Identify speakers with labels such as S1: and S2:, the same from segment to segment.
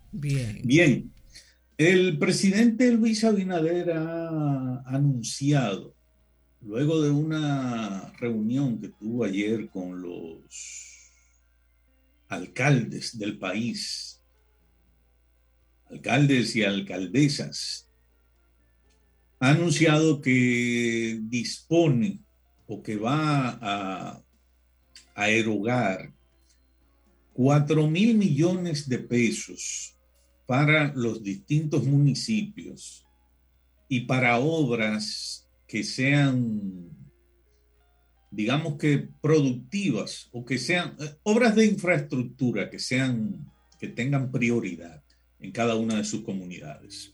S1: Bien.
S2: Bien, el presidente Luis Abinader ha anunciado, luego de una reunión que tuvo ayer con los alcaldes del país, alcaldes y alcaldesas, ha anunciado que dispone o que va a erogar 4.000 millones de pesos para los distintos municipios y para obras que sean, digamos que productivas o que sean obras de infraestructura que tengan prioridad en cada una de sus comunidades.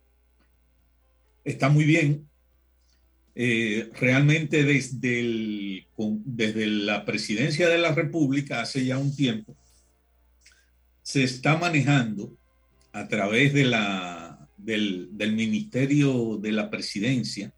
S2: Está muy bien. Realmente desde la presidencia de la República hace ya un tiempo se está manejando a través del Ministerio de la Presidencia,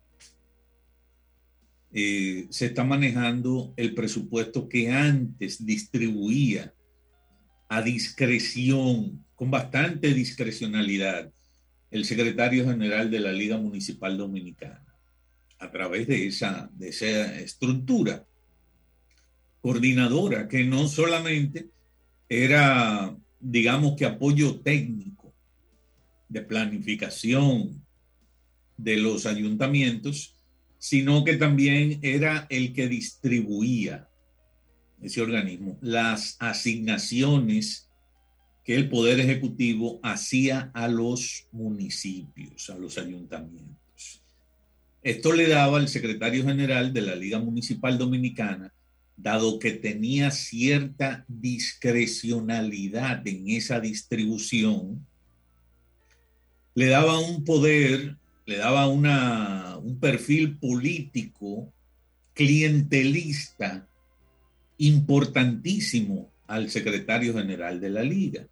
S2: se está manejando el presupuesto que antes distribuía a discreción, con bastante discrecionalidad, el secretario general de la Liga Municipal Dominicana, a través de esa estructura coordinadora que no solamente era, digamos que apoyo técnico de planificación de los ayuntamientos, sino que también era el que distribuía ese organismo las asignaciones que el Poder Ejecutivo hacía a los municipios, a los ayuntamientos. Esto le daba al secretario general de la Liga Municipal Dominicana, dado que tenía cierta discrecionalidad en esa distribución, le daba un poder, le daba un perfil político clientelista importantísimo al secretario general de la Liga.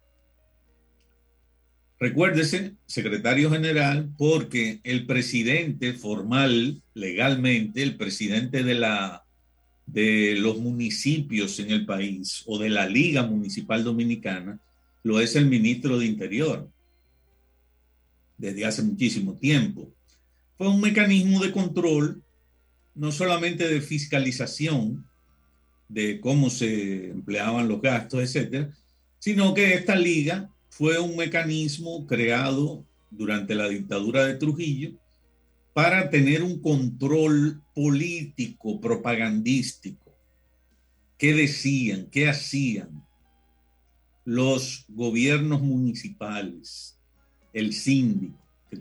S2: Recuérdese, secretario general, porque el presidente formal, legalmente, el presidente de los municipios en el país o de la Liga Municipal Dominicana, lo es el ministro de Interior desde hace muchísimo tiempo. Fue un mecanismo de control, no solamente de fiscalización de cómo se empleaban los gastos, etcétera, sino que esta liga fue un mecanismo creado durante la dictadura de Trujillo para tener un control político, propagandístico. ¿Qué decían? ¿Qué hacían los gobiernos municipales? El síndico, que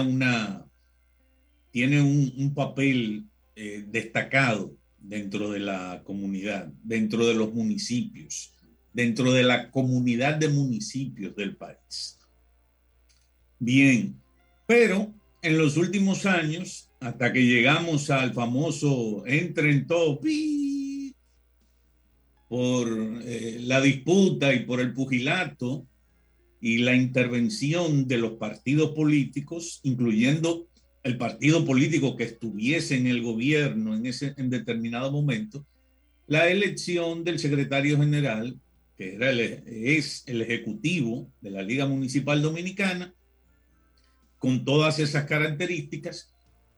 S2: tiene un papel destacado dentro de la comunidad, dentro de los municipios, dentro de la comunidad de municipios del país. Bien, pero en los últimos años, hasta que llegamos al famoso entren todos por la disputa y por el pugilato y la intervención de los partidos políticos, incluyendo el partido político que estuviese en el gobierno en determinado momento, la elección del secretario general, que es el ejecutivo de la Liga Municipal Dominicana, con todas esas características,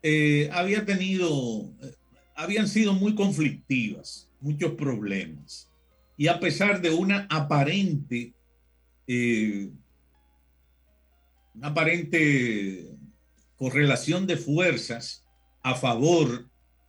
S2: habían sido muy conflictivas, muchos problemas. Y a pesar de eh, una aparente correlación de fuerzas a favor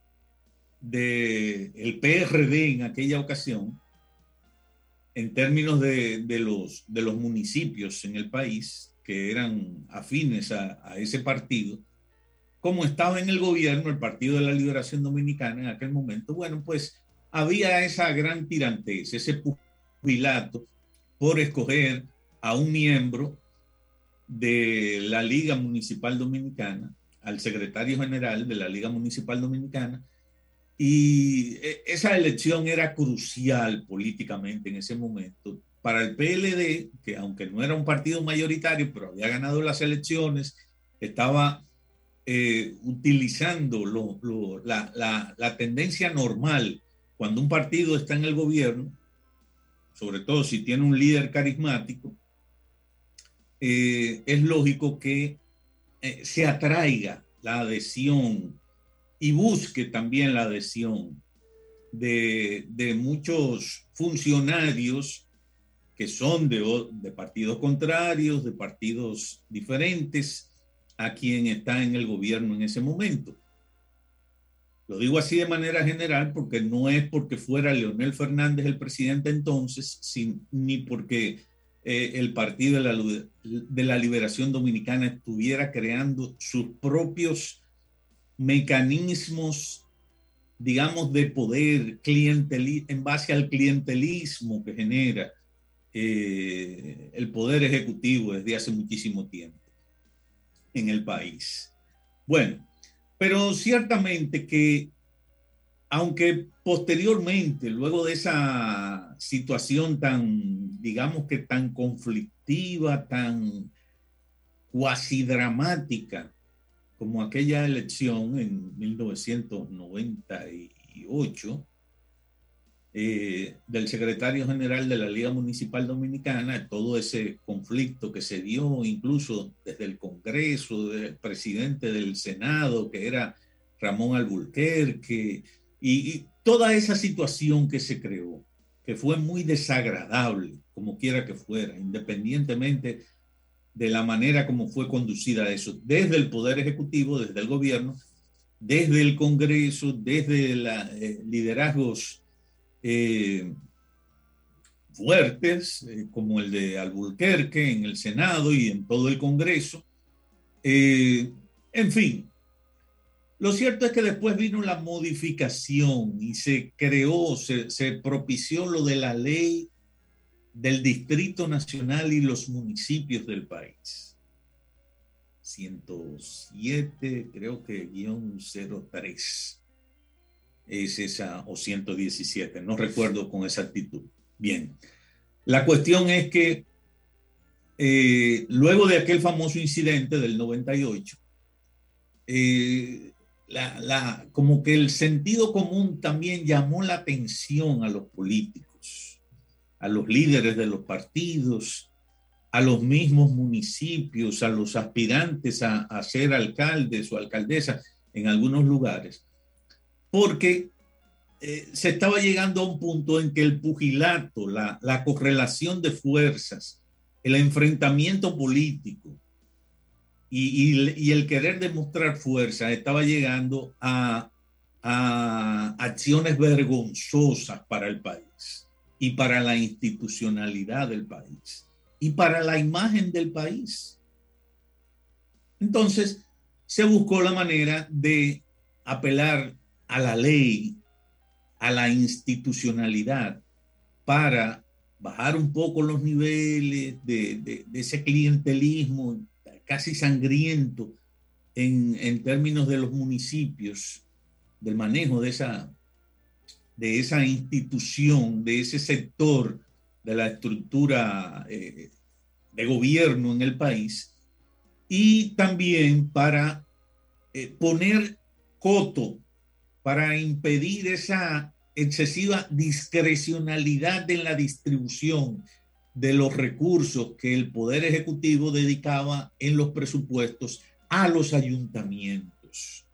S2: del PRD en aquella ocasión, en términos de los municipios en el país que eran afines a ese partido, como estaba en el gobierno el Partido de la Liberación Dominicana en aquel momento, bueno, pues había esa gran tirantez, ese pugilato por escoger a un miembro de la Liga Municipal Dominicana, al secretario general de la Liga Municipal Dominicana, y esa elección era crucial políticamente en ese momento para el PLD, que aunque no era un partido mayoritario, pero había ganado las elecciones, estaba utilizando la tendencia normal cuando un partido está en el gobierno, sobre todo si tiene un líder carismático, es lógico que se atraiga la adhesión y busque también la adhesión de muchos funcionarios que son de partidos contrarios, de partidos diferentes a quien está en el gobierno en ese momento. Lo digo así de manera general porque no es porque fuera Leonel Fernández el presidente entonces, ni porque el Partido de la Liberación Dominicana estuviera creando sus propios mecanismos, digamos, de poder en base al clientelismo que genera el poder ejecutivo desde hace muchísimo tiempo en el país. Bueno, pero ciertamente que, aunque posteriormente, luego de esa situación tan, digamos que tan conflictiva, tan cuasi dramática, como aquella elección en 1998, del secretario general de la Liga Municipal Dominicana, todo ese conflicto que se dio incluso desde el Congreso, del presidente del Senado, que era Ramón Alburquerque, y toda esa situación que se creó, que fue muy desagradable, como quiera que fuera, independientemente de la manera como fue conducida eso, desde el Poder Ejecutivo, desde el gobierno, desde el Congreso, desde liderazgos fuertes, como el de Alburquerque en el Senado y en todo el Congreso. En fin, lo cierto es que después vino la modificación y se creó, se propició lo de la ley del Distrito Nacional y los municipios del país. 107, creo que -03. Es esa, o 117, no recuerdo con exactitud. Bien, la cuestión es que luego de aquel famoso incidente del 98, como que el sentido común también llamó la atención a los políticos, a los líderes de los partidos, a los mismos municipios, a los aspirantes a ser alcaldes o alcaldesas en algunos lugares, porque se estaba llegando a un punto en que el pugilato, la correlación de fuerzas, el enfrentamiento político y el querer demostrar fuerza estaba llegando a acciones vergonzosas para el país y para la institucionalidad del país y para la imagen del país. Entonces, se buscó la manera de apelar a la ley, a la institucionalidad, para bajar un poco los niveles de ese clientelismo casi sangriento en términos de los municipios, del manejo de esa institución, de ese sector de la estructura de gobierno en el país, y también para poner coto, para impedir esa excesiva discrecionalidad en la distribución de los recursos que el Poder Ejecutivo dedicaba en los presupuestos a los ayuntamientos.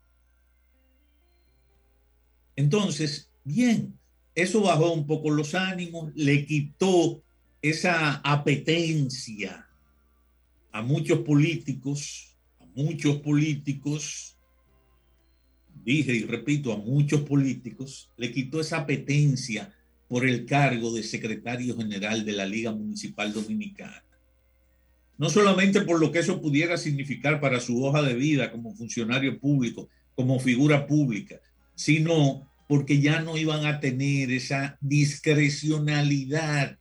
S2: Entonces, bien, eso bajó un poco los ánimos, le quitó esa apetencia a muchos políticos, dije y repito, a muchos políticos, le quitó esa apetencia por el cargo de secretario general de la Liga Municipal Dominicana. No solamente por lo que eso pudiera significar para su hoja de vida como funcionario público, como figura pública, sino porque ya no iban a tener esa discrecionalidad,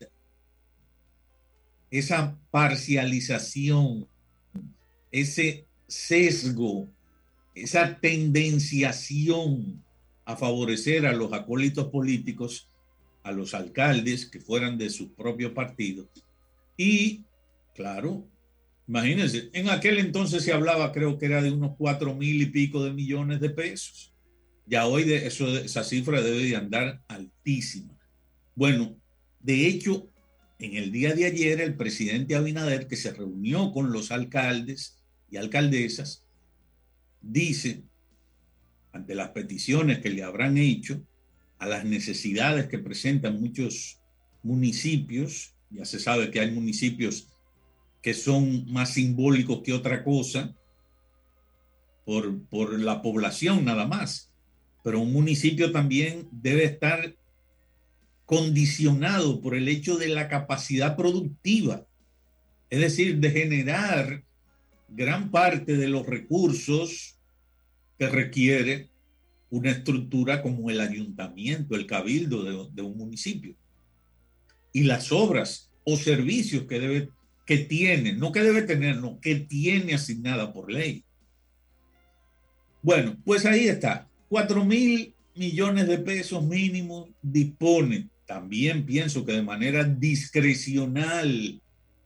S2: esa parcialización, ese sesgo, esa tendenciación a favorecer a los acólitos políticos, a los alcaldes que fueran de sus propios partidos. Y, claro, imagínense, en aquel entonces se hablaba, creo que era de unos 4,000 y pico de millones de pesos. Ya hoy esa cifra debe de andar altísima. Bueno, de hecho, en el día de ayer el presidente Abinader, que se reunió con los alcaldes y alcaldesas, dice, ante las peticiones que le habrán hecho, a las necesidades que presentan muchos municipios, ya se sabe que hay municipios que son más simbólicos que otra cosa, por la población nada más, pero un municipio también debe estar condicionado por el hecho de la capacidad productiva, es decir, de generar gran parte de los recursos que requiere una estructura como el ayuntamiento, el cabildo de un municipio. Y las obras o servicios que tiene, no que debe tener, no, que tiene asignada por ley. Bueno, pues ahí está. 4.000 millones de pesos mínimo dispone. También pienso que de manera discrecional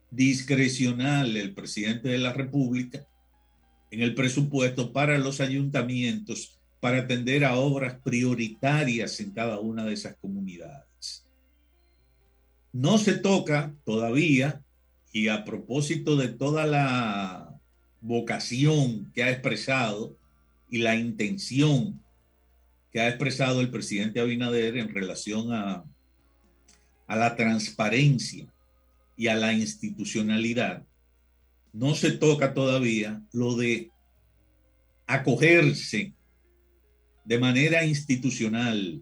S2: el presidente de la República en el presupuesto para los ayuntamientos para atender a obras prioritarias en cada una de esas comunidades. No se toca todavía, y a propósito de toda la vocación que ha expresado y la intención que ha expresado el presidente Abinader en relación a la transparencia y a la institucionalidad, no se toca todavía lo de acogerse de manera institucional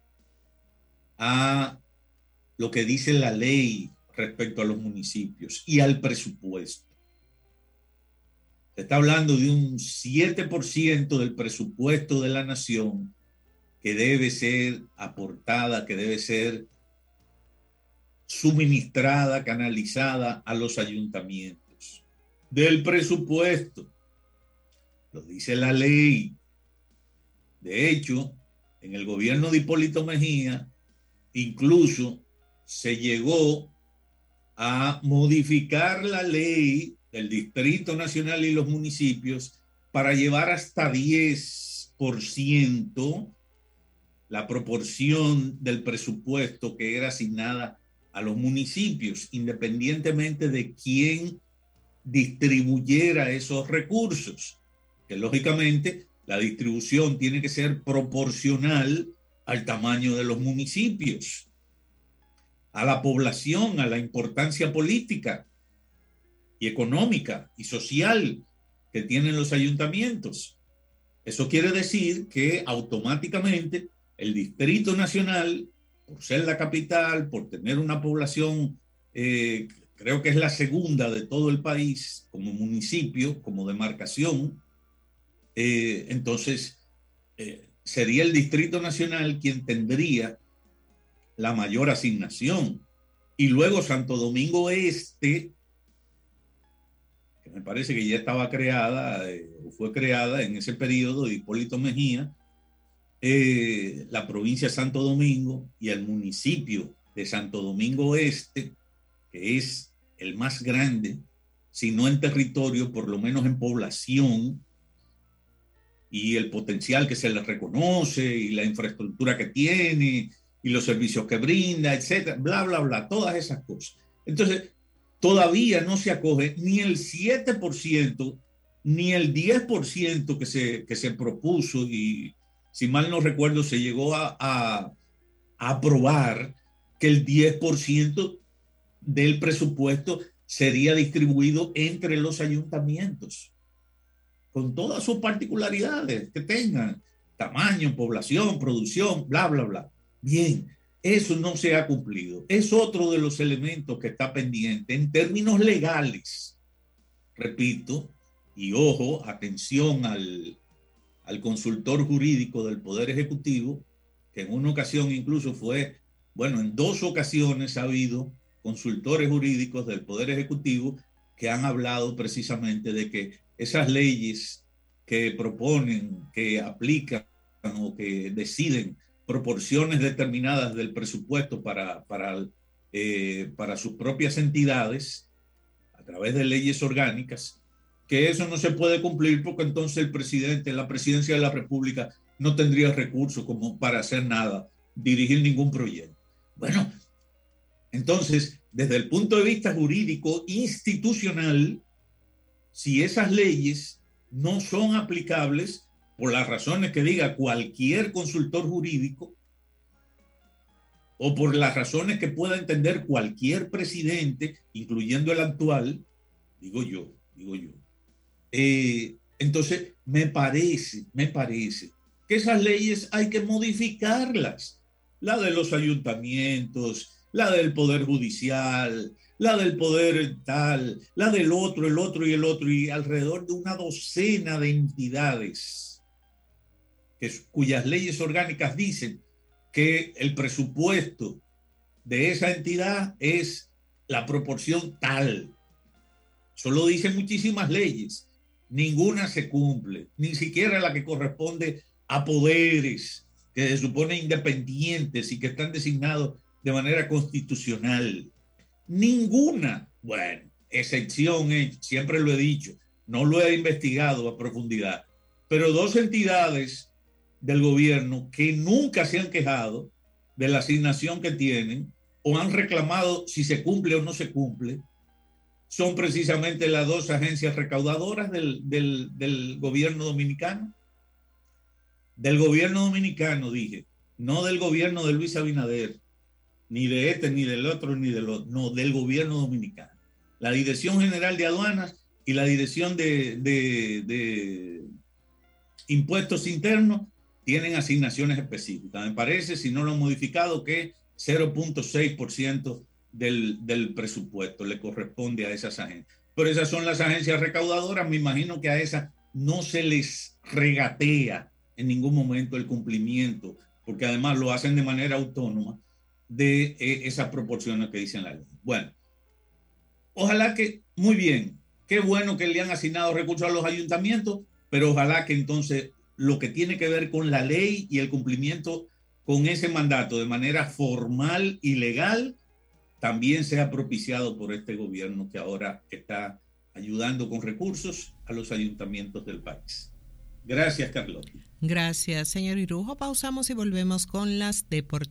S2: a lo que dice la ley respecto a los municipios y al presupuesto. Se está hablando de un 7% del presupuesto de la nación que debe ser aportada, que debe ser suministrada, canalizada a los ayuntamientos. Del presupuesto, lo dice la ley. De hecho, en el gobierno de Hipólito Mejía, incluso se llegó a modificar la ley del Distrito Nacional y los municipios para llevar hasta 10% la proporción del presupuesto que era asignada a los municipios, independientemente de quién distribuyera esos recursos, que lógicamente la distribución tiene que ser proporcional al tamaño de los municipios, a la población, a la importancia política y económica y social que tienen los ayuntamientos. Eso quiere decir que automáticamente el Distrito Nacional, por ser la capital, por tener una población, creo que es la segunda de todo el país como municipio, como demarcación, entonces sería el Distrito Nacional quien tendría la mayor asignación. Y luego Santo Domingo Este, que me parece que ya estaba creada, o fue creada en ese periodo de Hipólito Mejía, la provincia de Santo Domingo y el municipio de Santo Domingo Este, que es el más grande, si no en territorio, por lo menos en población, y el potencial que se le reconoce, y la infraestructura que tiene, y los servicios que brinda, etcétera, bla, bla, bla, todas esas cosas. Entonces, todavía no se acoge ni el 7%, ni el 10% que se propuso, y si mal no recuerdo, se llegó a aprobar que el 10% del presupuesto sería distribuido entre los ayuntamientos, con todas sus particularidades que tengan, tamaño, población, producción, bla, bla, bla. Bien, eso no se ha cumplido. Es otro de los elementos que está pendiente en términos legales. Repito, y ojo, atención al consultor jurídico del Poder Ejecutivo, que en una ocasión incluso fue, bueno, en 2 ocasiones ha habido consultores jurídicos del Poder Ejecutivo que han hablado precisamente de que esas leyes que proponen, que aplican o que deciden proporciones determinadas del presupuesto para sus propias entidades a través de leyes orgánicas, que eso no se puede cumplir porque entonces el presidente, la presidencia de la República no tendría recursos como para hacer nada, dirigir ningún proyecto. Bueno, entonces desde el punto de vista jurídico institucional, si esas leyes no son aplicables por las razones que diga cualquier consultor jurídico o por las razones que pueda entender cualquier presidente, incluyendo el actual, digo yo. Entonces, me parece que esas leyes hay que modificarlas. La de los ayuntamientos, la del Poder Judicial, la del Poder tal, la del otro, el otro y el otro, y alrededor de una docena de entidades cuyas leyes orgánicas dicen que el presupuesto de esa entidad es la proporción tal. Eso lo dicen muchísimas leyes. Ninguna se cumple, ni siquiera la que corresponde a poderes que se suponen independientes y que están designados de manera constitucional. Ninguna. Bueno, excepción, siempre lo he dicho, no lo he investigado a profundidad, pero dos entidades del gobierno que nunca se han quejado de la asignación que tienen o han reclamado si se cumple o no se cumple, son precisamente las dos agencias recaudadoras del gobierno dominicano. Del gobierno dominicano, dije, no del gobierno de Luis Abinader, ni de este, ni del otro, ni del otro, no, del gobierno dominicano. La Dirección General de Aduanas y la Dirección de Impuestos Internos tienen asignaciones específicas. Me parece, si no lo han modificado, que 0.6% del presupuesto le corresponde a esas agencias. Pero esas son las agencias recaudadoras. Me imagino que a esas no se les regatea en ningún momento el cumplimiento, porque además lo hacen de manera autónoma de esas proporciones que dicen la ley. Bueno, ojalá que, muy bien, qué bueno que le han asignado recursos a los ayuntamientos, pero ojalá que entonces lo que tiene que ver con la ley y el cumplimiento con ese mandato de manera formal y legal también sea propiciado por este gobierno que ahora está ayudando con recursos a los ayuntamientos del país. Gracias, Carlos.
S1: Gracias, señor Irujo. Pausamos y volvemos con las deportivas.